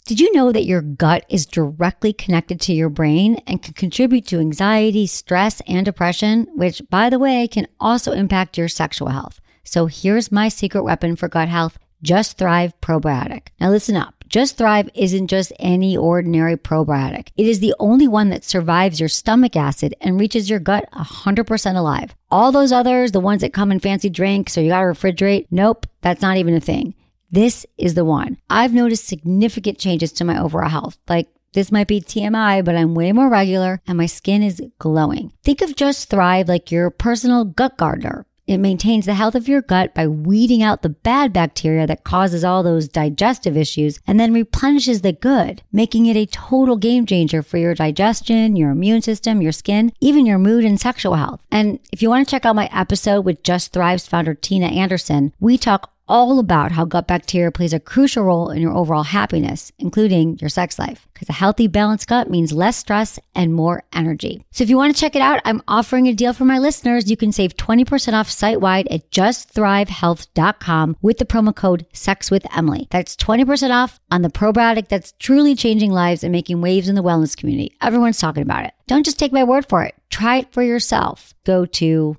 Did you know that your gut is directly connected to your brain and can contribute to anxiety, stress, and depression, which, by the way, can also impact your sexual health? So here's my secret weapon for gut health, Just Thrive Probiotic. Now listen up. Just Thrive isn't just any ordinary probiotic. It is the only one that survives your stomach acid and reaches your gut 100% alive. All those others, the ones that come in fancy drinks or you gotta refrigerate, nope, that's not even a thing. This is the one. I've noticed significant changes to my overall health. Like, this might be TMI, but I'm way more regular and my skin is glowing. Think of Just Thrive like your personal gut gardener. It maintains the health of your gut by weeding out the bad bacteria that causes all those digestive issues and then replenishes the good, making it a total game changer for your digestion, your immune system, your skin, even your mood and sexual health. And if you want to check out my episode with Just Thrive's founder, Tina Anderson, we talk all about how gut bacteria plays a crucial role in your overall happiness, including your sex life. Because a healthy, balanced gut means less stress and more energy. So if you want to check it out, I'm offering a deal for my listeners. You can save 20% off site-wide at justthrivehealth.com with the promo code SEXWithEmily. That's 20% off on the probiotic that's truly changing lives and making waves in the wellness community. Everyone's talking about it. Don't just take my word for it. Try it for yourself. Go to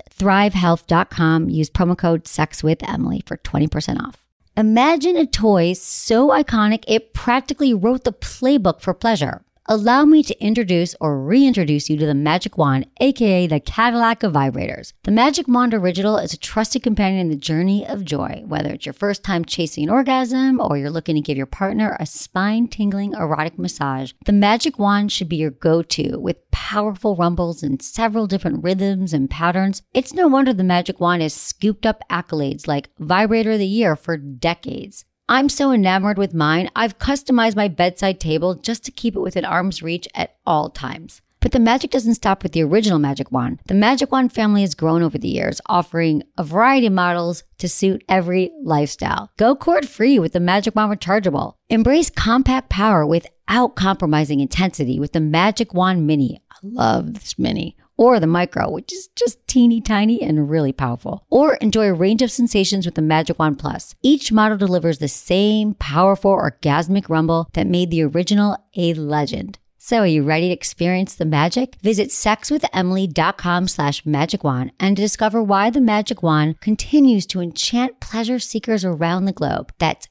justthrivehealth.com. Use promo code SEXWithEmily for 20% off. Imagine a toy so iconic it practically wrote the playbook for pleasure. Allow me to introduce or reintroduce you to the Magic Wand, aka the Cadillac of vibrators. The Magic Wand Original is a trusted companion in the journey of joy. Whether it's your first time chasing an orgasm or you're looking to give your partner a spine-tingling erotic massage, the Magic Wand should be your go-to with powerful rumbles and several different rhythms and patterns. It's no wonder the Magic Wand has scooped up accolades like Vibrator of the Year for decades. I'm so enamored with mine, I've customized my bedside table just to keep it within arm's reach at all times. But the magic doesn't stop with the original Magic Wand. The Magic Wand family has grown over the years, offering a variety of models to suit every lifestyle. Go cord-free with the Magic Wand Rechargeable. Embrace compact power without compromising intensity with the Magic Wand Mini. I love this Mini. Or the Micro, which is just teeny tiny and really powerful. Or enjoy a range of sensations with the Magic Wand Plus. Each model delivers the same powerful orgasmic rumble that made the original a legend. So are you ready to experience the magic? Visit sexwithemily.com/magicwand and discover why the Magic Wand continues to enchant pleasure seekers around the globe. That's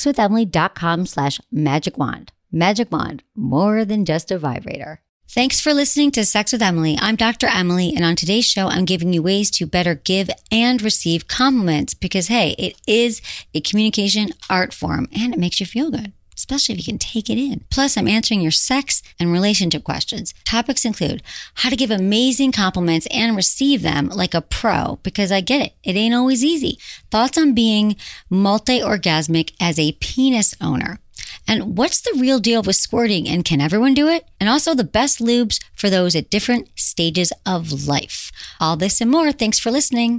sexwithemily.com/magicwand. Magic Wand, more than just a vibrator. Thanks for listening to Sex with Emily. I'm Dr. Emily, and on today's show, I'm giving you ways to better give and receive compliments because, hey, it is a communication art form and it makes you feel good, especially if you can take it in. Plus, I'm answering your sex and relationship questions. Topics include how to give amazing compliments and receive them like a pro, because I get it. It ain't always easy. Thoughts on being multi-orgasmic as a penis owner. And what's the real deal with squirting and can everyone do it? And also the best lubes for those at different stages of life. All this and more. Thanks for listening.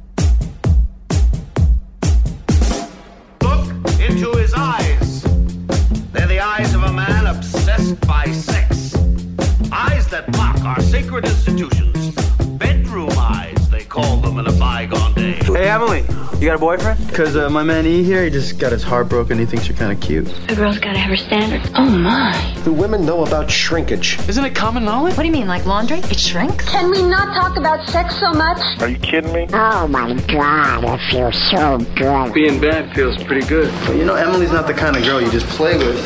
Look into his eyes. They're the eyes of a man obsessed by sex. Eyes that mock our sacred institutions. Bedroom eyes, they call them in a bygone day. Hey, Emily, you got a boyfriend? Because my man E here, he just got his heart broken. He thinks you're kind of cute. A girl's got to have her standards. Oh, my. Do women know about shrinkage? Isn't it common knowledge? What do you mean, like laundry? It shrinks? Can we not talk about sex so much? Are you kidding me? Oh my God, it feels so good. Being bad feels pretty good. But you know, Emily's not the kind of girl you just play with.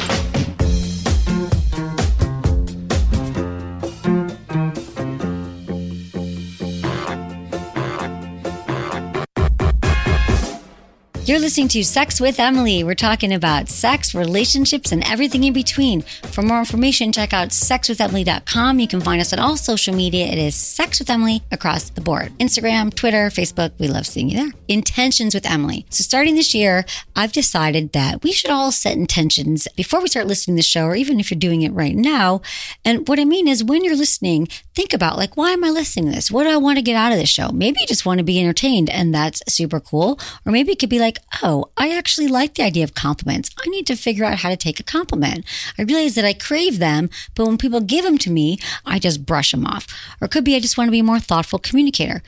You're listening to Sex with Emily. We're talking about sex, relationships, and everything in between. For more information, check out sexwithemily.com. You can find us on all social media. It is Sex with Emily across the board. Instagram, Twitter, Facebook. We love seeing you there. Intentions with Emily. So starting this year, I've decided that we should all set intentions before we start listening to the show, or even if you're doing it right now. And what I mean is when you're listening, think about like, why am I listening to this? What do I want to get out of this show? Maybe you just want to be entertained and that's super cool. Or maybe it could be like, oh, I actually like the idea of compliments. I need to figure out how to take a compliment. I realize that I crave them, but when people give them to me, I just brush them off. Or it could be I just want to be a more thoughtful communicator.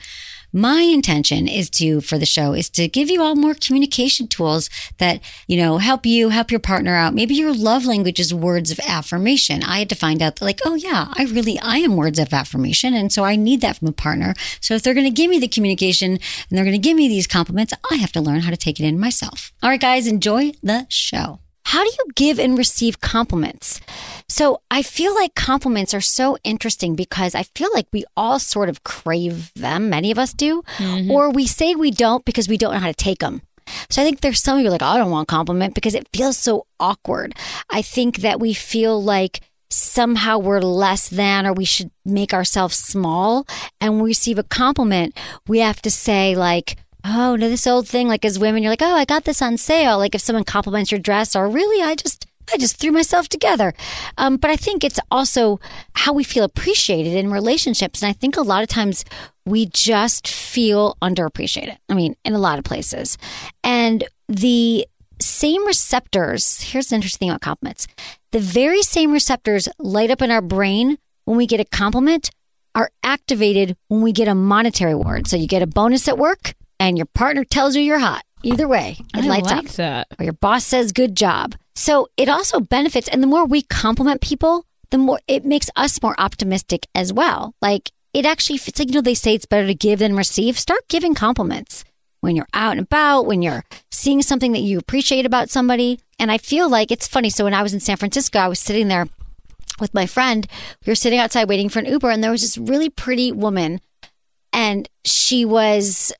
my intention for the show is to give you all more communication tools that, help you help your partner out. Maybe your love language is words of affirmation. I had to find out that like, oh yeah, I am words of affirmation. And so I need that from a partner. So if they're going to give me the communication and they're going to give me these compliments, I have to learn how to take it in myself. All right, guys, enjoy the show. How do you give and receive compliments? So I feel like compliments are so interesting because I feel like we all sort of crave them. Many of us do. Mm-hmm. Or we say we don't because we don't know how to take them. So I think there's some of you like, I don't want a compliment because it feels so awkward. I think that we feel like somehow we're less than, or we should make ourselves small. And when we receive a compliment, we have to say like, oh, no, this old thing, like as women, you're like, oh, I got this on sale. Like if someone compliments your dress, or really, I just threw myself together. But I think it's also how we feel appreciated in relationships. And I think a lot of times we just feel underappreciated. I mean, in a lot of places. And the same receptors, here's the interesting thing about compliments. The very same receptors light up in our brain when we get a compliment are activated when we get a monetary reward. So you get a bonus at work and your partner tells you you're hot. Either way, it lights up. That. Or your boss says, good job. So it also benefits. And the more we compliment people, the more it makes us more optimistic as well. Like it actually, it's like, they say it's better to give than receive. Start giving compliments when you're out and about, when you're seeing something that you appreciate about somebody. And I feel like it's funny. So when I was in San Francisco, I was sitting there with my friend. We were sitting outside waiting for an Uber, and there was this really pretty woman. And she was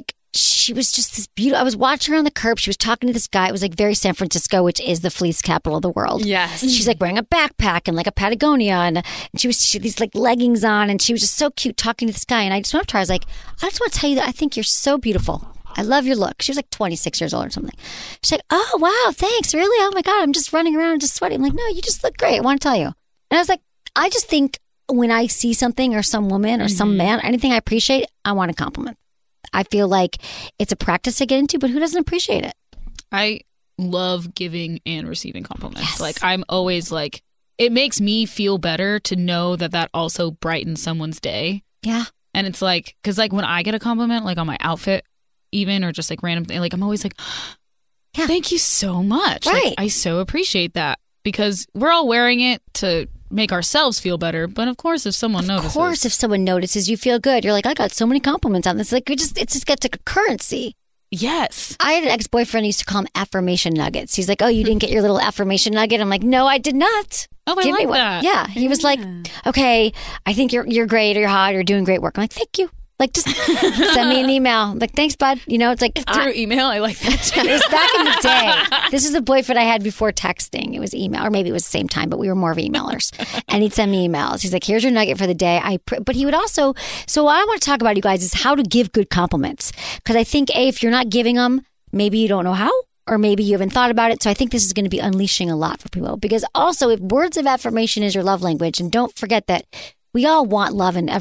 just this beautiful. I was watching her on the curb. She was talking to this guy. It was like very San Francisco, which is the fleece capital of the world. Yes. She's like wearing a backpack and like a Patagonia, and she had these like leggings on, and she was just so cute talking to this guy. And I just went up to her. I was like, I just want to tell you that I think you're so beautiful. I love your look. She was like 26 years old or something. She's like, oh, wow, thanks. Really? Oh my God, I'm just running around just sweating. I'm like, no, you just look great. I want to tell you. And I was like, I just think when I see something or some woman or some man, anything I appreciate, I want a compliment. I feel like it's a practice to get into, but who doesn't appreciate it? I love giving and receiving compliments. Yes. Like I'm always like, it makes me feel better to know that also brightens someone's day. Yeah. And it's like, because like when I get a compliment, like on my outfit even, or just like random thing, like I'm always like, yeah, thank you so much. Right. Like, I so appreciate that, because we're all wearing it to make ourselves feel better. But of course, if someone notices. Of course, if someone notices, you feel good. You're like, I got so many compliments on this. Like, it just gets a currency. Yes. I had an ex-boyfriend who used to call them affirmation nuggets. He's like, oh, you didn't get your little affirmation nugget? I'm like, no, I did not. Oh, I like that. Yeah. He was like, okay, I think you're great, or you're hot, or you're doing great work. I'm like, thank you. Like, just send me an email. Like, thanks, bud. It's like through email. I like that too. It was back in the day. This is the boyfriend I had before texting. It was email, or maybe it was the same time, but we were more of emailers. And he'd send me emails. He's like, here's your nugget for the day. But he would also. So what I want to talk about, you guys, is how to give good compliments. Because I think if you're not giving them, maybe you don't know how, or maybe you haven't thought about it. So I think this is going to be unleashing a lot for people. Because also, if words of affirmation is your love language, and don't forget that we all want love in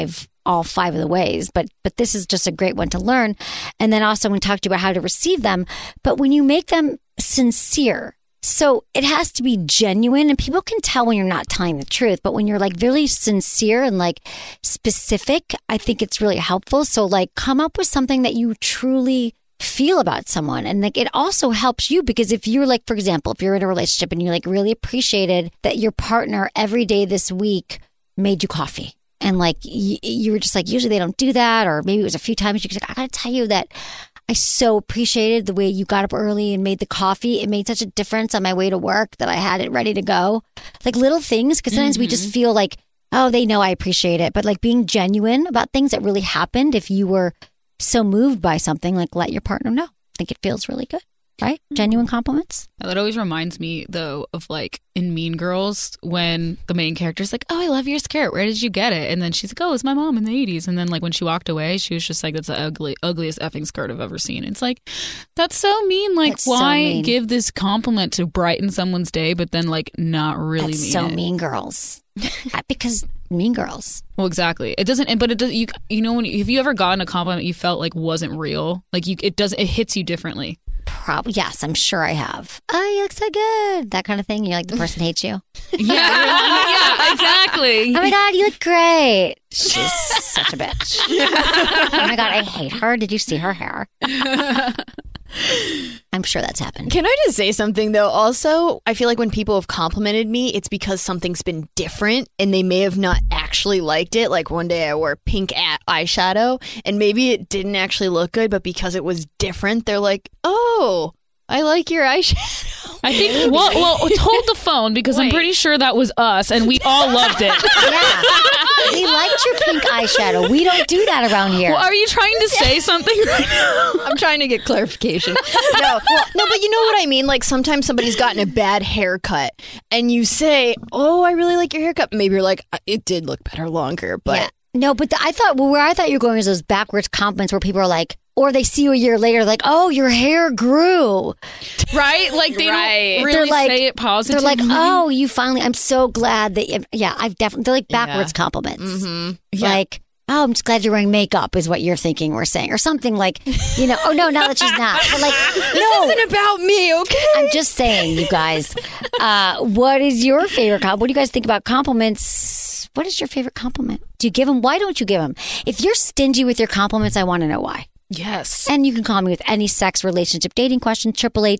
all five of the ways, but this is just a great one to learn. And then also, when talk to you about how to receive them, but when you make them sincere, so it has to be genuine, and people can tell when you're not telling the truth, but when you're like really sincere and like specific, I think it's really helpful. So like, come up with something that you truly feel about someone. And like, it also helps you, because if you're like, for example, if you're in a relationship and you like really appreciated that your partner every day this week made you coffee, and like you were just like, usually they don't do that, or maybe it was a few times, you're like, I gotta tell you that I so appreciated the way you got up early and made the coffee. It made such a difference on my way to work that I had it ready to go. Like little things, because sometimes we just feel like, oh, they know I appreciate it. But like being genuine about things that really happened, if you were so moved by something, like let your partner know. I think it feels really good. Right? Genuine compliments. That always reminds me, though, of like in Mean Girls, when the main character's like, oh, I love your skirt. Where did you get it? And then she's like, oh, it's my mom in the 80s. And then like when she walked away, she was just like, that's the ugliest effing skirt I've ever seen. It's like, that's so mean. Like, that's why so mean. Give this compliment to brighten someone's day, but then like not really that's mean so it? Mean Girls. Because Mean Girls. Well, exactly. It doesn't, but it does. You know, have you ever gotten a compliment you felt like wasn't real? Like it hits you differently. Yes, I'm sure I have. Oh, you look so good. That kind of thing. You're like, the person hates you. Yeah, exactly. Oh my God, you look great. She's such a bitch. Oh my God, I hate her. Did you see her hair? I'm sure that's happened. Can I just say something, though? Also, I feel like when people have complimented me, it's because something's been different and they may have not actually liked it. Like one day I wore pink eyeshadow and maybe it didn't actually look good, but because it was different, they're like, oh, I like your eyeshadow. I think, well, hold the phone because I'm pretty sure that was us and we all loved it. Yeah. We liked your pink eyeshadow. We don't do that around here. Well, are you trying to say something right now? I'm trying to get clarification. No, but you know what I mean? Like sometimes somebody's gotten a bad haircut and you say, oh, I really like your haircut. Maybe you're like, it did look better longer, but. Yeah. No, but I thought where I thought you were going is those backwards compliments where people are like, or they see you a year later, like, oh, your hair grew. Right? Like, they don't really say it positively. They're like, oh, you finally, I'm so glad that, I've definitely, they're like backwards compliments. Mm-hmm. Yeah. Like, oh, I'm just glad you're wearing makeup is what you're thinking we're saying. Or something like, oh, no, now that she's not. But like, this isn't about me, okay? I'm just saying, you guys, what is your favorite compliment? What do you guys think about compliments? What is your favorite compliment? Do you give them? Why don't you give them? If you're stingy with your compliments, I want to know why. Yes. And you can call me with any sex, relationship, dating question,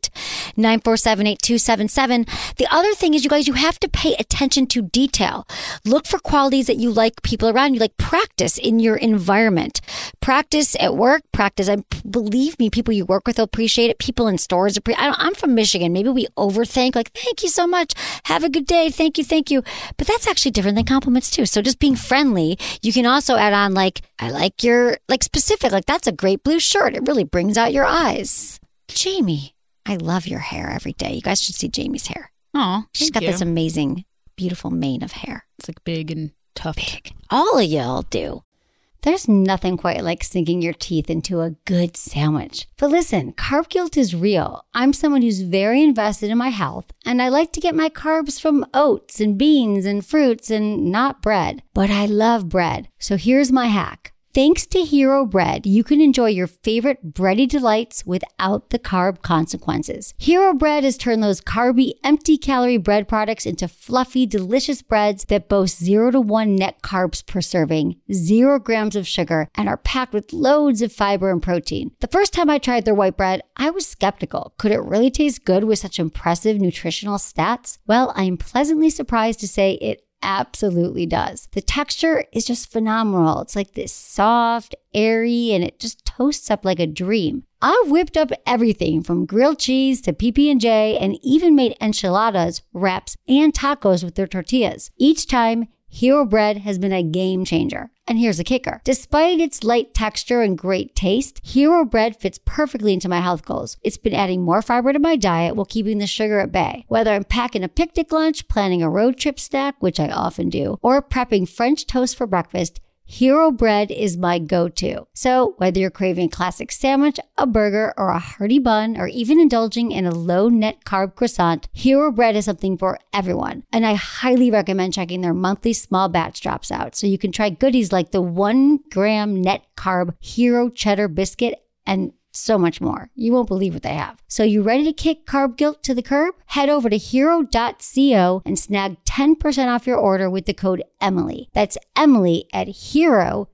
888-947-8277. The other thing is, you guys, you have to pay attention to detail. Look for qualities that you like people around you, like practice in your environment. Practice at work, practice. Believe me, people you work with will appreciate it. People in stores I'm from Michigan. Maybe we overthink, like, thank you so much. Have a good day. Thank you. But that's actually different than compliments too. So just being friendly, you can also add on like, I like your, like specific, like that's a great blue shirt. It really brings out your eyes. Jamie, I love your hair every day. You guys should see Jamie's hair. Oh, she's got this amazing, beautiful mane of hair. It's like big and tough. Big. All of y'all do. There's nothing quite like sinking your teeth into a good sandwich. But listen, carb guilt is real. I'm someone who's very invested in my health, and I like to get my carbs from oats and beans and fruits and not bread. But I love bread. So here's my hack. Thanks to Hero Bread, you can enjoy your favorite bready delights without the carb consequences. Hero Bread has turned those carby, empty-calorie bread products into fluffy, delicious breads that boast 0 to 1 net carbs per serving, 0 grams of sugar, and are packed with loads of fiber and protein. The first time I tried their white bread, I was skeptical. Could it really taste good with such impressive nutritional stats? Well, I am pleasantly surprised to say it absolutely does. The texture is just phenomenal. It's like this soft, airy, and it just toasts up like a dream. I've whipped up everything from grilled cheese to PB&J and even made enchiladas, wraps, and tacos with their tortillas. Each time, Hero Bread has been a game changer. And here's the kicker. Despite its light texture and great taste, Hero Bread fits perfectly into my health goals. It's been adding more fiber to my diet while keeping the sugar at bay. Whether I'm packing a picnic lunch, planning a road trip snack, which I often do, or prepping French toast for breakfast, Hero Bread is my go-to. So whether you're craving a classic sandwich, a burger, or a hearty bun, or even indulging in a low-net carb croissant, Hero Bread is something for everyone. And I highly recommend checking their monthly small batch drops out so you can try goodies like the 1 gram net carb Hero Cheddar Biscuit and so much more. You won't believe what they have. So you ready to kick carb guilt to the curb? Head over to hero.co and snag 10% off your order with the code Emily. That's Emily at hero.co.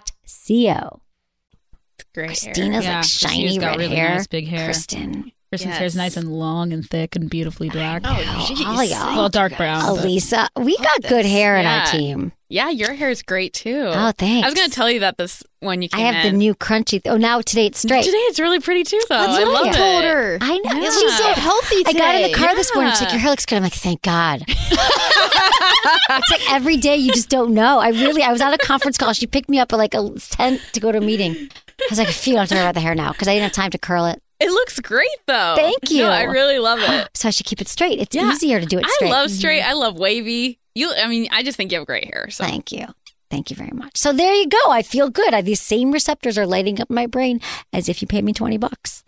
Great Christina's hair. like shiny Christina's got red really hair. nice big hair. Kristen's hair is nice and long and thick and beautifully black. all y'all. Well, dark brown. but- Elisa, we got good hair in our team. Yeah, your hair is great too. Oh, thanks. I was going to tell you that this when you came I have the new crunchy. Now today it's straight. Today it's really pretty too, though. That's I what love I it. told her. I know. Yeah. She's so healthy today. I got in the car this morning. She's like, Yeah. your hair looks good. I'm like, thank God. It's like every day you just don't know. I was on a conference call. She picked me up at like 10 to go to a meeting. I was like, I don't have to worry about the hair now because I didn't have time to curl it. It looks great though. Thank you. No, I really love it. So I should keep it straight. It's easier to do it I straight. love straight. I love wavy. I just think you have great hair. So. Thank you. Thank you very much. So there you go. I feel good. These same receptors are lighting up my brain as if you paid me $20.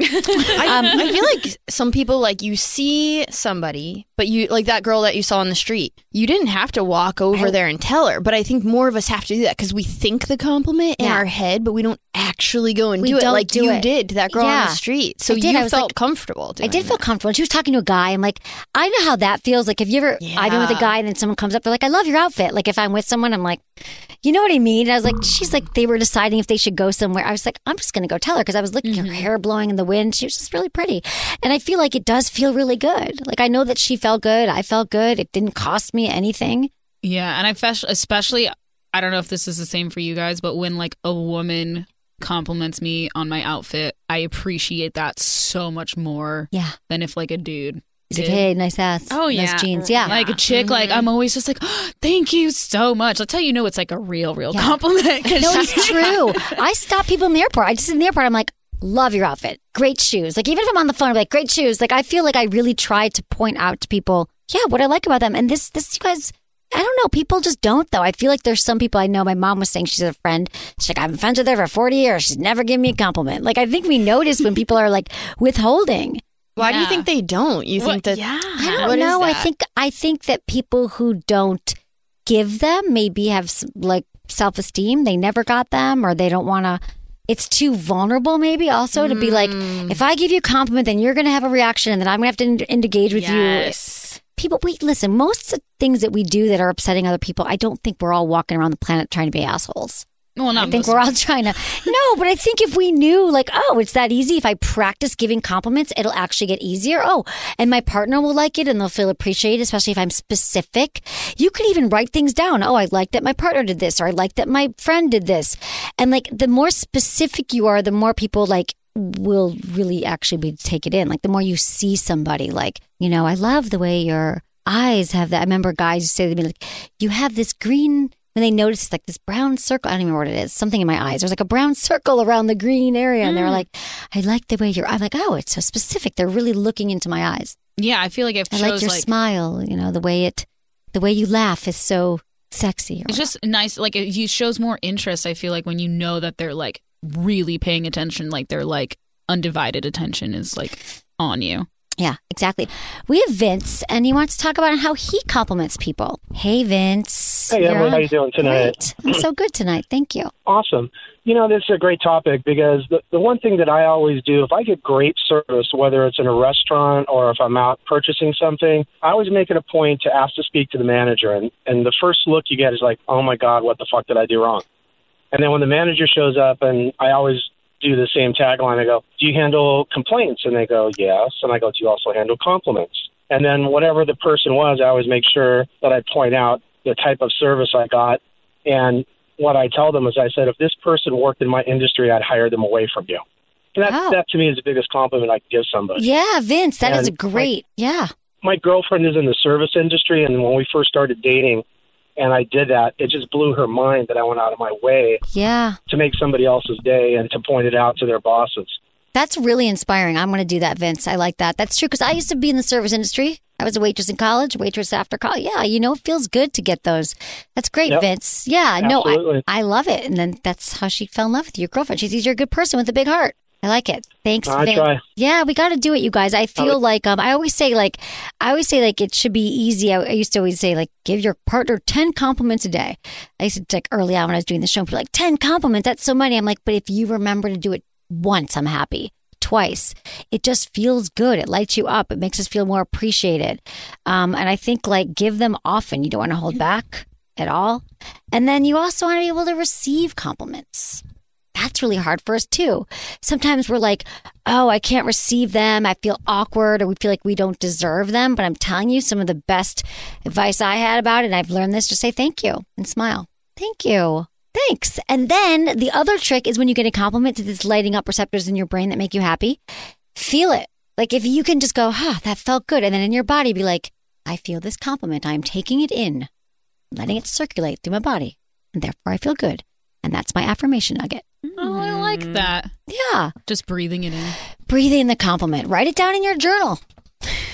I feel like some people, like, you see somebody, but you, like that girl that you saw on the street, you didn't have to walk over there and tell her. But I think more of us have to do that because we think the compliment in our head, but we don't actually go and do it like you did to that girl on the street. So you felt comfortable doing I did feel comfortable. And she was talking to a guy. I'm like, I know how that feels. Like, have you ever, I've been with a guy and then someone comes up, they're like, I love your outfit. Like, if I'm with someone, I'm like, you know what I mean? And I was like, she's like, they were deciding if they should go somewhere. I was like, I'm just going to go tell her because I was looking at her hair blowing in the wind. She was just really pretty. And I feel like it does feel really good. Like, I know that she felt good. I felt good. It didn't cost me anything. Yeah. And I especially, I don't know if this is the same for you guys, but when like a woman compliments me on my outfit, I appreciate that so much more than if like a dude. He's like, hey, nice ass. Oh, yeah. Nice jeans. Yeah. Like a chick, like, I'm always just like, oh, thank you so much. That's how you know it's like a real compliment. No, it's true. I stop people in the airport. I just in the airport, I'm like, love your outfit. Great shoes. Like, even if I'm on the phone, I'm like, great shoes. Like, I feel like I really try to point out to people, what I like about them. And this, you guys, I don't know. People just don't, though. I feel like there's some people I know. My mom was saying she's a friend. She's like, I've been friends with her for 40 years. She's never given me a compliment. Like, I think we notice when people are like withholding. Why do you think they don't? You think that? Yeah, I don't know. I think that people who don't give them maybe have like self-esteem. They never got them, or they don't want to. It's too vulnerable, maybe. Also, to be like, if I give you a compliment, then you're going to have a reaction, and then I'm going to have to engage with you. People, listen. Most of the things that we do that are upsetting other people, I don't think we're all walking around the planet trying to be assholes. Well, I think we're all trying to. No, but I think if we knew, like, oh, it's that easy. If I practice giving compliments, it'll actually get easier. Oh, and my partner will like it and they'll feel appreciated, especially if I'm specific. You can even write things down. Oh, I like that my partner did this, or I like that my friend did this. And like, the more specific you are, the more people like will really actually take it in. Like, the more you see somebody, like, you know, I love the way your eyes have that. I remember guys used to say to me, like, you have this green. When they noticed like this brown circle, I don't even know what it is, something in my eyes. There's like a brown circle around the green area. And they were like, I like the way I'm like, oh, it's so specific. They're really looking into my eyes. Yeah, I feel like I like your smile, you know, the way you laugh is so sexy. It's just nice. Like, it shows more interest, I feel like, when you know that they're like really paying attention, like their like undivided attention is like on you. Yeah, exactly. We have Vince, and he wants to talk about how he compliments people. Hey, Vince. Hey, Emily, how you doing tonight? Great. I'm so good tonight. Thank you. Awesome. You know, this is a great topic because the one thing that I always do, if I get great service, whether it's in a restaurant or if I'm out purchasing something, I always make it a point to ask to speak to the manager. And the first look you get is like, oh, my God, what the fuck did I do wrong? And then when the manager shows up, and I always do the same tagline. I go, do you handle complaints? And they go, yes. And I go, do you also handle compliments? And then whatever the person was, I always make sure that I point out the type of service I got. And what I tell them is, I said, if this person worked in my industry, I'd hire them away from you. And that to me is the biggest compliment I can give somebody. Yeah, Vince, that is a great, My girlfriend is in the service industry, and when we first started dating, and I did that, it just blew her mind that I went out of my way to make somebody else's day and to point it out to their bosses. That's really inspiring. I'm going to do that, Vince. I like that. That's true, because I used to be in the service industry. I was a waitress in college, waitress after college. Yeah, you know, it feels good to get those. That's great, Vince. Yeah, absolutely. No, I love it. And then that's how she fell in love with you, your girlfriend. She sees you're a good person with a big heart. I like it. Thanks, Vince. Try. Yeah, we got to do it, you guys. I feel like I always say it should be easy. I used to always say, like, give your partner 10 compliments a day. I used to, like, early on when I was doing the show, people were like, 10 compliments, that's so many. I'm like, but if you remember to do it once, I'm happy. Twice, it just feels good. It lights you up. It makes us feel more appreciated. And I think, like, give them often. You don't want to hold back at all. And then you also want to be able to receive compliments. That's really hard for us too. Sometimes we're like, oh, I can't receive them. I feel awkward, or we feel like we don't deserve them. But I'm telling you, some of the best advice I had about it, and I've learned this, just say thank you and smile. Thank you. Thanks. And then the other trick is when you get a compliment, to this lighting up receptors in your brain that make you happy. Feel it. Like, if you can just go, that felt good. And then in your body be like, I feel this compliment. I'm taking it in, letting it circulate through my body. And therefore I feel good. And that's my affirmation nugget. Oh, I like that. Yeah. Just breathing it in. Breathing in the compliment. Write it down in your journal.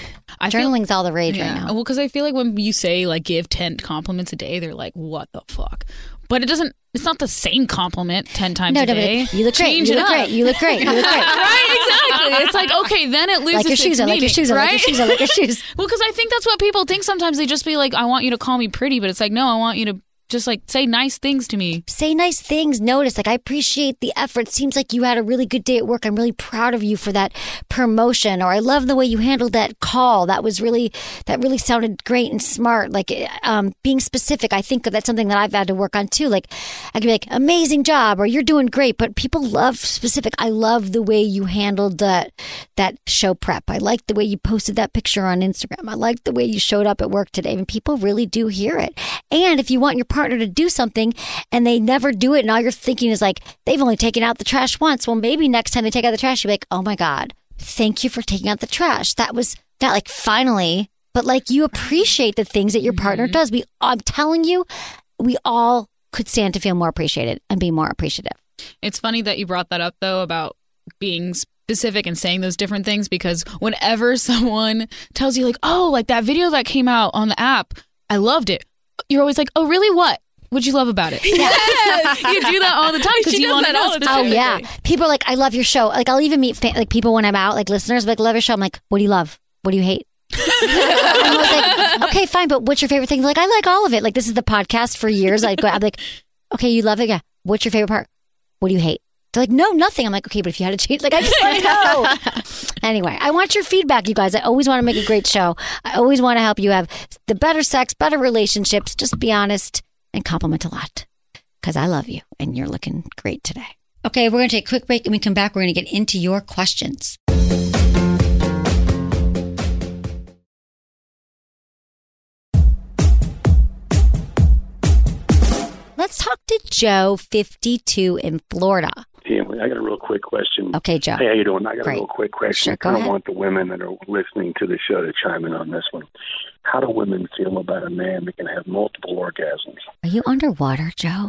Journaling's all the rage right now. Well, because I feel like when you say like give 10 compliments a day, they're like, what the fuck? But it's not the same compliment 10 times a day. You look great. Change You it look up. great. You look great. You look great. Right, exactly. It's like, okay, then it loses Like your shoes its on, like your meaning, shoes on, right? like your shoes on, like your shoes. Well, because I think that's what people think sometimes. They just be like, I want you to call me pretty, but it's like, no, I want you to just like say nice things to me. Say nice things. Notice, like, I appreciate the effort. Seems like you had a really good day at work. I'm really proud of you for that promotion. Or I love the way you handled that call. That really sounded great and smart. Like, being specific. I think that's something that I've had to work on too. Like, I can be like, amazing job, or you're doing great. But people love specific. I love the way you handled that show prep. I like the way you posted that picture on Instagram. I like the way you showed up at work today. And people really do hear it. And if you want your partner to do something and they never do it, and all you're thinking is like, they've only taken out the trash once. Well, maybe next time they take out the trash, you'll be like, oh my God, thank you for taking out the trash. That was not like finally, but like you appreciate the things that your partner does. I'm telling you, we all could stand to feel more appreciated and be more appreciative. It's funny that you brought that up though, about being specific and saying those different things, because whenever someone tells you like, oh, like that video that came out on the app, I loved it. You're always like, oh, really? What'd you love about it? Yes. You do that all the time because you want to know specifically. Oh, yeah. People are like, I love your show. Like, I'll even meet like people when I'm out, like listeners, like, love your show. I'm like, what do you love? What do you hate? I'm always like, okay, fine, but what's your favorite thing? They're like, I like all of it. Like, this is the podcast for years. I'm like, okay, you love it? Yeah. What's your favorite part? What do you hate? They're like, no, nothing. I'm like, okay, but if you had to change, like, I just want to know. Anyway, I want your feedback, you guys. I always want to make a great show. I always want to help you have the better sex, better relationships. Just be honest and compliment a lot, because I love you and you're looking great today. Okay, we're going to take a quick break, and when we come back, we're going to get into your questions. Let's talk to Joe, 52, in Florida. Yeah, I got a real quick question. Okay, Joe. Hey, how you doing? I got Great. a real quick question. Sure, go I ahead. want the women that are listening to the show to chime in on this one. How do women feel about a man that can have multiple orgasms? Are you underwater, Joe?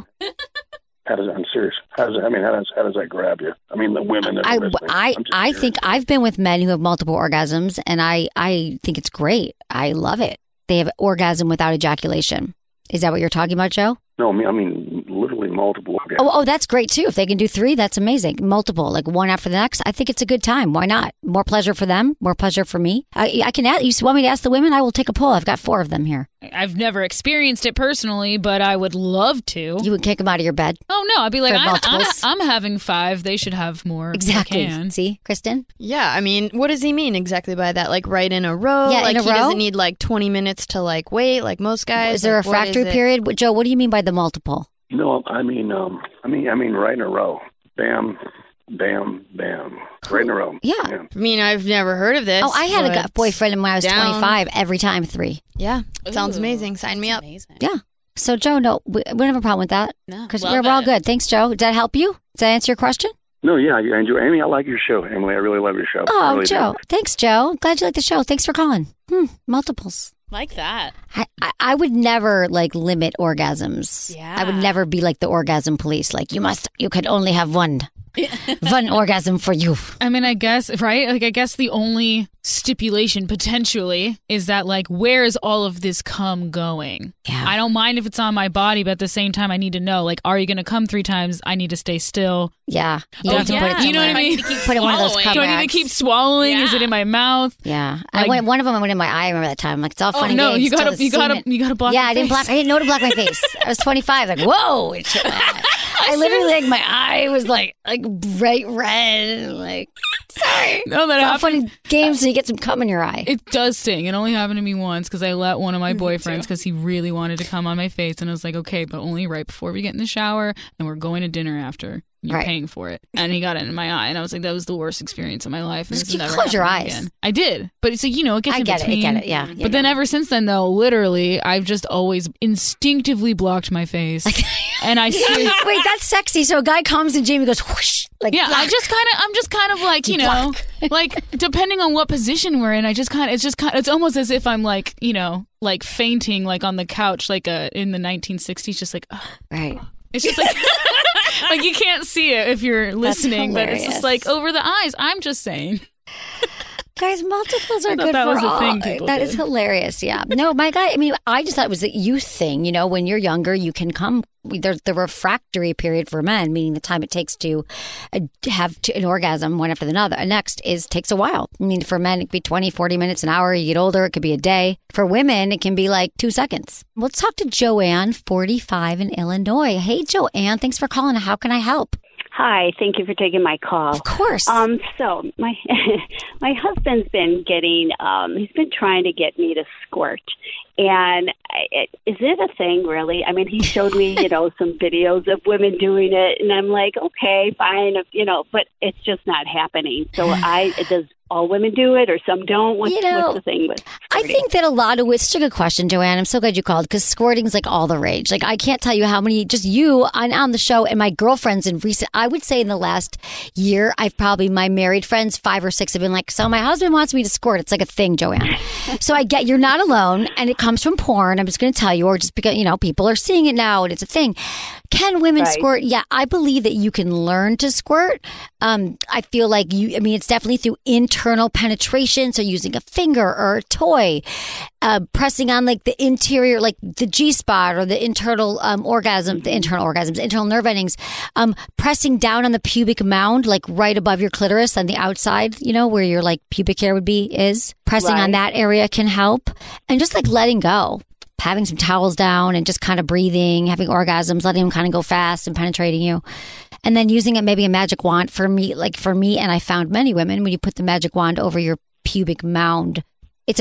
I'm serious. How does that grab you? I mean, the women that are listening. I think I've been with men who have multiple orgasms, and I think it's great. I love it. They have orgasm without ejaculation. Is that what you're talking about, Joe? No, I mean literally multiple orgasms. Oh, that's great too. If they can do 3, that's amazing. Multiple, like one after the next. I think it's a good time. Why not? More pleasure for them. More pleasure for me. I can ask. You want me to ask the women? I will take a poll. I've got 4 of them here. I've never experienced it personally, but I would love to. You would kick them out of your bed. Oh no, I'd be like, For multiples? I'm having 5. They should have more. Exactly. If they can. See, Kristen? Yeah, I mean, what does he mean exactly by that? Like right in a row? Yeah, like in a he row? doesn't need like 20 minutes to like wait, like most guys. Is there a Like, what is refractory it? period? Joe, what do you mean by the multiple? No, I mean right in a row. Bam, bam, bam. Right in a row. Yeah. I mean, I've never heard of this. Oh, I had a but boyfriend when I was down. 25. Every time 3. Yeah, sounds amazing. Sign me up. Amazing. Yeah. So, Joe, no, we don't have a problem with that. No, Because love we're all it. good. Thanks, Joe. Did that help you? Does that answer your question? No, yeah, I enjoy. Amy, I like your show. Emily, I really love your show. I Oh, really do. Joe. Thanks, Joe. Glad you like the show. Thanks for calling. Multiples. Like that. I would never like limit orgasms. Yeah. I would never be like the orgasm police. Like you could only have one orgasm for you. I mean, I guess, right? Like, I guess the only stipulation potentially is that, like, where is all of this cum going? Yeah. I don't mind if it's on my body, but at the same time, I need to know, like, are you going to come 3 times? I need to stay still. Yeah. You Oh, have to yeah. put it You know what I somewhere. mean? Put it in one of those swallowing. cum Do I need racks. to keep swallowing? Is it Yeah. in my mouth? Yeah. Like- one of them I went in my eye. I remember that time. I'm like, it's all funny no, games. you gotta- till the you gotta- semen- you gotta block Yeah, your I didn't face. block. I didn't know to block my face. I was 25. Like, whoa. I literally, like, my eye was like bright red. And, like, sorry. No, that It's all happened. funny games and you get some cum in your eye. It does sting. It only happened to me once because I let one of my boyfriends because he really wanted to come on my face, and I was like, okay, but only right before we get in the shower, and we're going to dinner after. You're Right. paying for it, and he got it in my eye, and I was like, that was the worst experience of my life. And Just this is keep- never close your happening eyes. again. I did, but it's like, it gets I in get it. I between. get it. Yeah. But then ever since then, though, literally, I've just always instinctively blocked my face, and I see. Wait, that's sexy. So a guy comes and Jamie goes whoosh. Like, Yeah, black. I'm just kind of like, like depending on what position we're in, it's almost as if I'm like, like fainting like on the couch, like in the 1960s, just like, Right. it's just like, like you can't see it if you're listening, but it's just hilarious. like over the eyes. I'm just saying. Guys, multiples are I thought good that for was a all. thing people That is did. hilarious. Yeah. No, my guy. I mean, I just thought it was a youth thing. You know, when you're younger, you can come. There's the refractory period for men, meaning the time it takes to have an orgasm one after the other. And next takes a while. I mean, for men, it could be 20, 40 minutes, an hour. You get older, it could be a day. For women, it can be like 2 seconds. Let's talk to Joanne, 45 in Illinois. Hey, Joanne, thanks for calling. How can I help? Hi, thank you for taking my call. Of course. So my my husband's been getting he's been trying to get me to squirt, and is it a thing really? I mean, he showed me some videos of women doing it, and I'm like, okay, fine, but it's just not happening. So does all women do it or some don't? What's the thing with squirting? I think that it's such a good question, Joanne. I'm so glad you called because squirting's like all the rage. Like I can't tell you how many, just you on the show and my girlfriends I would say in the last year, my married friends, 5 or 6 have been like, so my husband wants me to squirt. It's like a thing, Joanne. So I get you're not alone and it comes from porn. I'm just going to tell you, or just because, people are seeing it now and it's a thing. Can women squirt? Yeah, I believe that you can learn to squirt. I feel like it's definitely through internal penetration. So using a finger or a toy, pressing on like the interior, like the G-spot or the internal internal nerve endings, pressing down on the pubic mound, like right above your clitoris on the outside, where your like pubic hair is. Pressing on that area can help. And just like letting go. Having some towels down and just kind of breathing, having orgasms, letting them kind of go fast and penetrating you. And then using it maybe a magic wand for me, and I found many women, when you put the magic wand over your pubic mound, it's a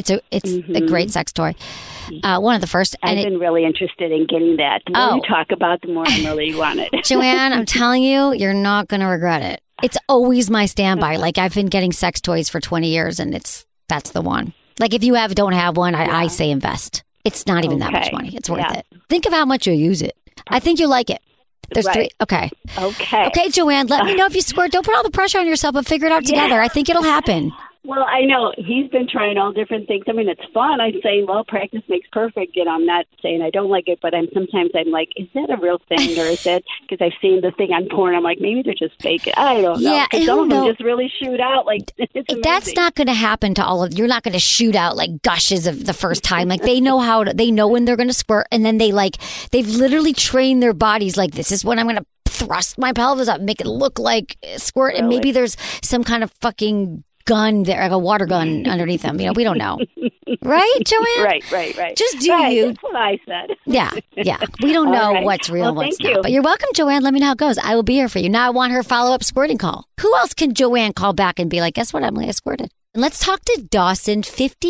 great sex toy. One of the first. I've been really interested in getting that. The more you talk about, the more I really want it. Joanne, I'm telling you, you're not going to regret it. It's always my standby. Like I've been getting sex toys for 20 years and that's the one. Like if you don't have one, I say invest. It's not even that much money. It's worth it. Think of how much you'll use it. I think you'll like it. There's 3. Okay. Okay, Joanne, let me know if you squirt. Don't put all the pressure on yourself, but figure it out together. I think it'll happen. Well, I know he's been trying all different things. I mean, it's fun. I'm saying, well, practice makes perfect. I'm not saying I don't like it, but sometimes I'm like, is that a real thing, or is that because I've seen the thing on porn? I'm like, maybe they're just fake it. I don't know. Yeah, some of them just really shoot out. Like it's that's not going to happen to all of. You're not going to shoot out like gushes of the first time. Like they know they know when they're going to squirt, and then they've literally trained their bodies. Like this is when I'm going to thrust my pelvis up, make it look like squirt, and maybe there's some kind of fucking gun there, like a water gun underneath them. We don't know. Right, Joanne? Right. Just do you. That's what I said. Yeah. We don't know what's real and what's not. But you're welcome, Joanne. Let me know how it goes. I will be here for you. Now I want her follow-up squirting call. Who else can Joanne call back and be like, guess what, Emily, I squirted. And let's talk to Dawson,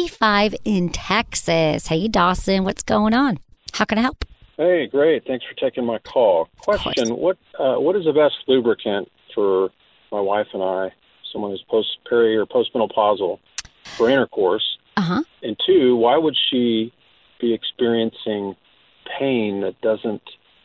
55 in Texas. Hey, Dawson, what's going on? How can I help? Hey, great. Thanks for taking my call. Question, what is the best lubricant for my wife and I, someone who's peri or postmenopausal, for intercourse? Uh-huh. And 2, why would she be experiencing pain that doesn't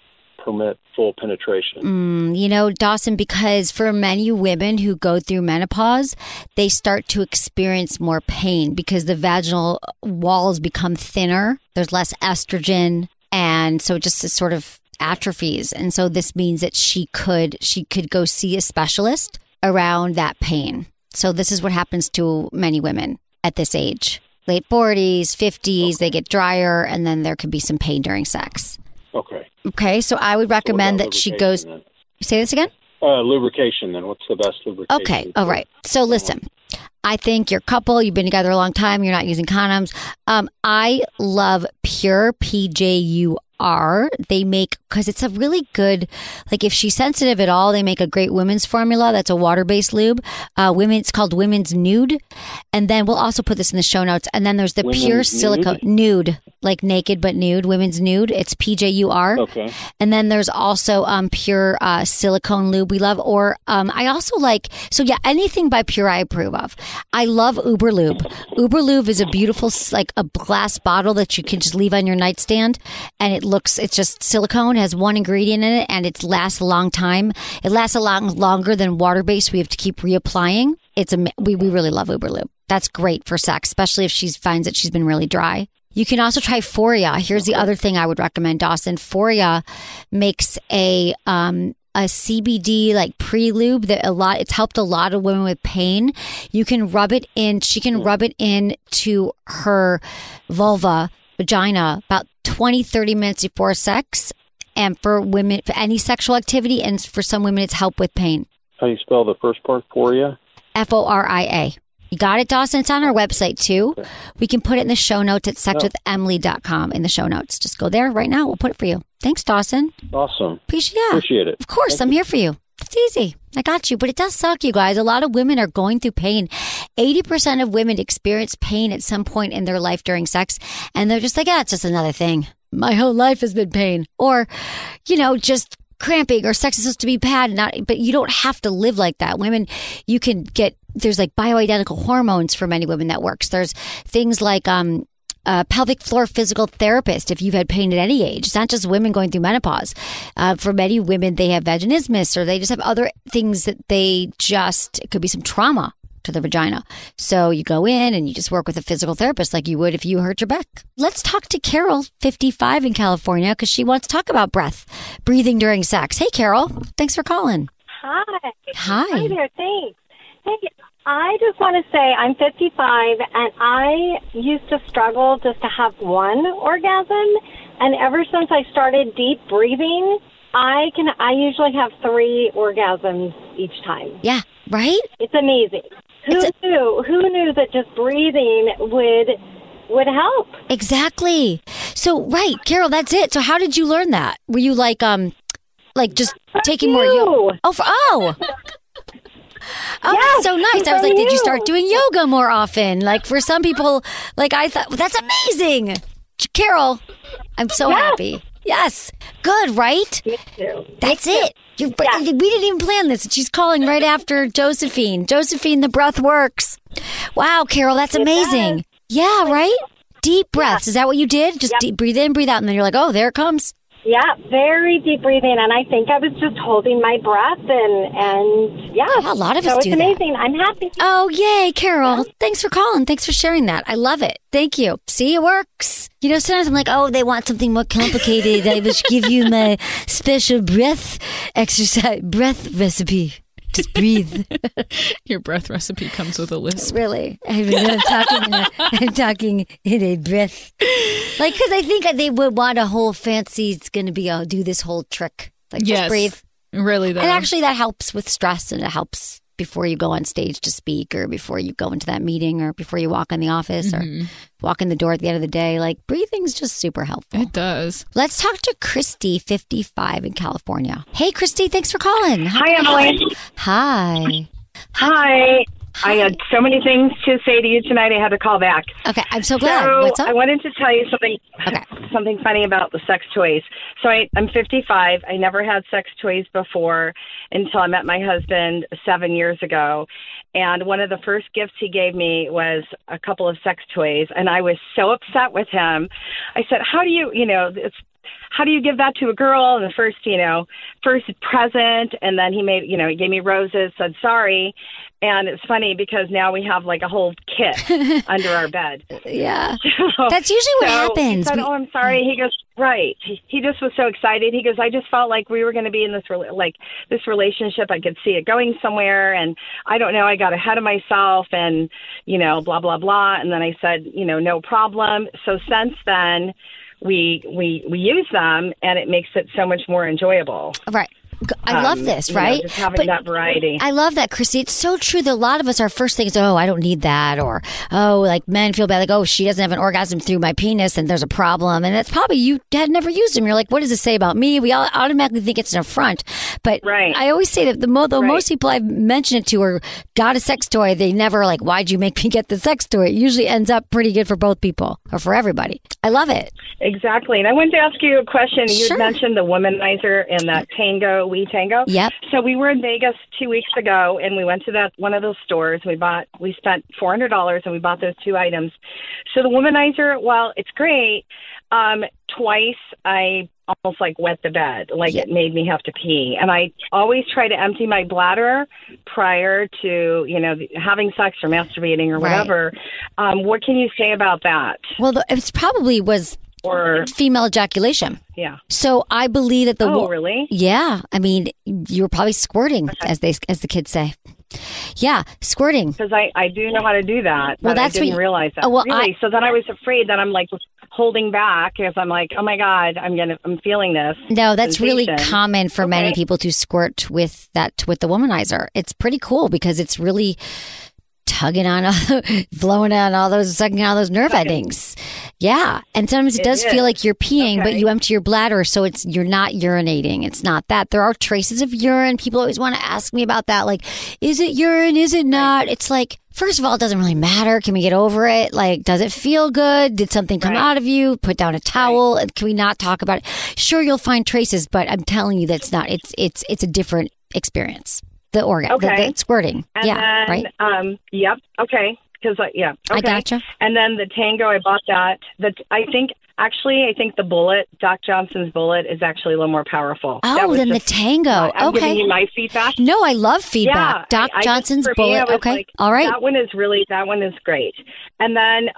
permit full penetration? Dawson, because for many women who go through menopause, they start to experience more pain because the vaginal walls become thinner. There's less estrogen. And so it just sort of atrophies. And so this means that she could go see a specialist around that pain. So this is what happens to many women at this age. Late 40s, 50s, they get drier, and then there could be some pain during sex. Okay, so I would recommend that she goes... Then? Say this again? Lubrication, then. What's the best lubrication? Okay, all right. So listen, I think your couple, you've been together a long time, you're not using condoms. I love Pure, PJUR. They make, because it's a really good, like if she's sensitive at all, they make a great women's formula. That's a water-based lube. It's called Women's Nude. And then we'll also put this in the show notes. And then there's the Women's Pure Silicone Nude, like naked but nude, Women's Nude. It's PJUR. Okay. And then there's also Pure Silicone Lube we love. Or I also like, anything by Pure I approve of. I love Uber Lube. Uber Lube is a beautiful, like a glass bottle that you can just leave on your nightstand. And it's just silicone, has one ingredient in it, and it lasts a long time. It lasts a lot longer than water-based. We have to keep reapplying. We really love Uber Lube. That's great for sex, especially if she finds that she's been really dry. You can also try Foria. Here's the other thing I would recommend, Dawson. Foria makes a a CBD like pre-lube that it's helped a lot of women with pain. You can rub it in. She can rub it in to her vagina about 20, 30 minutes before sex. And for women, for any sexual activity, and for some women, it's help with pain. How do you spell the first part for you? Foria. You got it, Dawson? It's on our website, too. We can put it in the show notes at sexwithemily.com in the show notes. Just go there right now. We'll put it for you. Thanks, Dawson. Awesome. Appreciate it. Of course, I'm here for you. It's easy. I got you. But it does suck, you guys. A lot of women are going through pain. 80% of women experience pain at some point in their life during sex. And they're just like, it's just another thing. My whole life has been pain. Or, just cramping, or sex is supposed to be bad. But you don't have to live like that. Women, you can get, there's like bioidentical hormones for many women that works. There's things like pelvic floor physical therapist if you've had pain at any age. It's not just women going through menopause. For many women, they have vaginismus, or they just have other things that it could be some trauma to the vagina. So you go in and you just work with a physical therapist like you would if you hurt your back. Let's talk to Carol, 55 in California, because she wants to talk about breathing during sex. Hey, Carol. Thanks for calling. Hi. Hi. Hi there. Thanks. Hey, I just want to say I'm 55 and I used to struggle just to have one orgasm. And ever since I started deep breathing, I usually have 3 orgasms each time. Yeah, right? It's amazing. Who knew that just breathing would help? Exactly. So, right, Carol, that's it. So how did you learn that? Were you like just taking more yoga? Oh, that's so nice. I was like, did you start doing yoga more often? Like for some people, like I thought, that's amazing. Carol, I'm so happy. Yes. Good, right? Me too. That's it. We didn't even plan this. She's calling right after Josephine. Josephine, the breath works. Wow, Carol, that's amazing. Yeah, right? Deep breaths. Is that what you did? Just deep, breathe in, breathe out, and then you're like, oh, there it comes. Yeah, very deep breathing, and I think I was just holding my breath, and a lot of us do that. So it's amazing. I'm happy. Oh, yay, Carol. Thanks for calling. Thanks for sharing that. I love it. Thank you. See, it works. Sometimes I'm like, oh, they want something more complicated. I will give you my special breath recipe. Just breathe. Your breath recipe comes with a list. Really? I'm talking in a breath. Like, because I think they would want a whole fancy, it's going to be, do this whole trick. Like, just breathe. Really, though. And actually, that helps with stress, and it helps before you go on stage to speak, or before you go into that meeting, or before you walk in the office, or walk in the door at the end of the day. Like, breathing's just super helpful. It does. Let's talk to Christy, 55 in California. Hey, Christy, thanks for calling. Hi, Emily. Hi. Hi. I had so many things to say to you tonight. I had to call back. Okay, I'm so glad. So what's up? I wanted to tell you something funny about the sex toys. So I'm 55. I never had sex toys before until I met my husband 7 years ago. And one of the first gifts he gave me was a couple of sex toys. And I was so upset with him. I said, how do you give that to a girl? And the first present. And then he gave me roses, said sorry. And it's funny because now we have like a whole kit under our bed. Yeah. That's usually what happens. He said, oh, I'm sorry. He goes, right. He just was so excited. He goes, I just felt like we were going to be in this relationship. I could see it going somewhere. And I don't know, I got ahead of myself and, blah, blah, blah. And then I said, no problem. So since then, we use them, and it makes it so much more enjoyable. Right. I love this, right? Just having that variety. I love that, Christy. It's so true that a lot of us, our first thing is, oh, I don't need that. Or, oh, like men feel bad, like, oh, she doesn't have an orgasm through my penis and there's a problem. And that's probably, you had never used them. You're like, what does this say about me? We all automatically think it's an affront. But I always say that most people I've mentioned it to or got a sex toy, they never like, why'd you make me get the sex toy? It usually ends up pretty good for both people or for everybody. I love it. Exactly. And I wanted to ask you a question. You had mentioned the womanizer and that We Tango. Yep. So we were in Vegas 2 weeks ago, and we went to one of those stores. We spent $400, and we bought those 2 items. So the womanizer, well, it's great. Twice I almost like wet the bed, it made me have to pee. And I always try to empty my bladder prior to, having sex or masturbating or whatever. What can you say about that? Well, it probably was Or female ejaculation. Yeah. So I believe that really? Yeah. I mean, you were probably squirting, as the kids say. Yeah, squirting. Because I do know how to do that. Well, but that's I didn't realize that. Really? So then I was afraid that I'm like holding back because I'm like, oh my God, I'm feeling this. No, that's sensation. really common for many people to squirt with the womanizer. It's pretty cool because it's really tugging on, blowing on all those, sucking on all those nerve endings. Yeah. And sometimes it does feel like you're peeing, but you empty your bladder. So you're not urinating. It's not that. There are traces of urine. People always want to ask me about that. Like, is it urine? Is it not? It's like, first of all, it doesn't really matter. Can we get over it? Like, does it feel good? Did something come out of you? Put down a towel. Can we not talk about it? Sure, you'll find traces, but I'm telling you that's not, it's a different experience. The orgasm, the squirting. And then, right? Yep. Okay. Because, Okay. I gotcha. And then the Tango, I bought that. I think the Bullet, Doc Johnson's Bullet, is actually a little more powerful. Oh, than the Tango. I'm giving you my feedback. No, I love feedback. Yeah, Doc Johnson's Bullet. Okay. Like, all right. That one is great. And then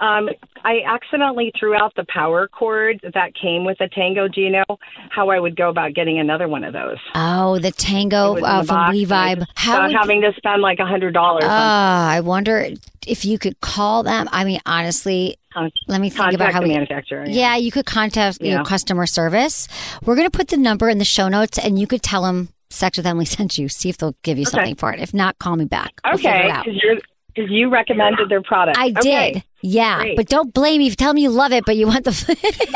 I accidentally threw out the power cord that came with the Tango. Do you know how I would go about getting another one of those? Oh, the Tango from WeVibe. Having to spend like $100. I wonder if you could call them. I mean, honestly, let me think about how the manufacturer. Yeah, you could contact your customer service. We're going to put the number in the show notes, and you could tell them Sex with Emily sent you. See if they'll give you something for it. If not, call me back. Okay, because you recommended their product. I did. Yeah, great. But don't blame me. Tell me you love it, but you want the...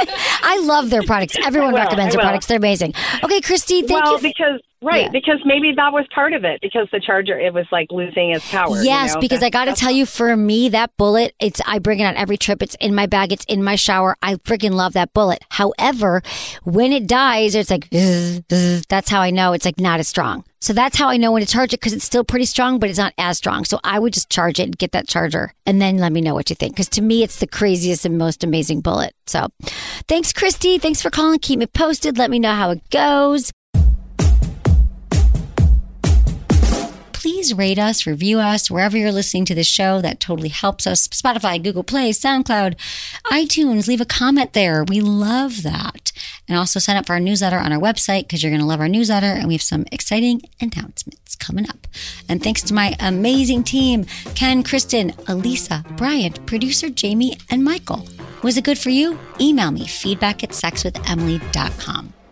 I love their products. Everyone recommends their products. They're amazing. Okay, Christy, thank you. Because maybe that was part of it. Because the charger, it was like losing its power. Yes, because I got to tell you, for me, that Bullet, I bring it on every trip. It's in my bag. It's in my shower. I freaking love that Bullet. However, when it dies, it's like, that's how I know it's like not as strong. So that's how I know when to charge it, because it's still pretty strong, but it's not as strong. So I would just charge it and get that charger and then let me know what you think. Because to me, it's the craziest and most amazing Bullet. So thanks, Christy. Thanks for calling. Keep me posted. Let me know how it goes. Please rate us, review us, wherever you're listening to the show. That totally helps us. Spotify, Google Play, SoundCloud, iTunes. Leave a comment there. We love that. And also sign up for our newsletter on our website, because you're going to love our newsletter. And we have some exciting announcements coming up. And thanks to my amazing team, Ken, Kristen, Elisa, Bryant, producer Jamie, and Michael. Was it good for you? Email me, feedback@sexwithemily.com.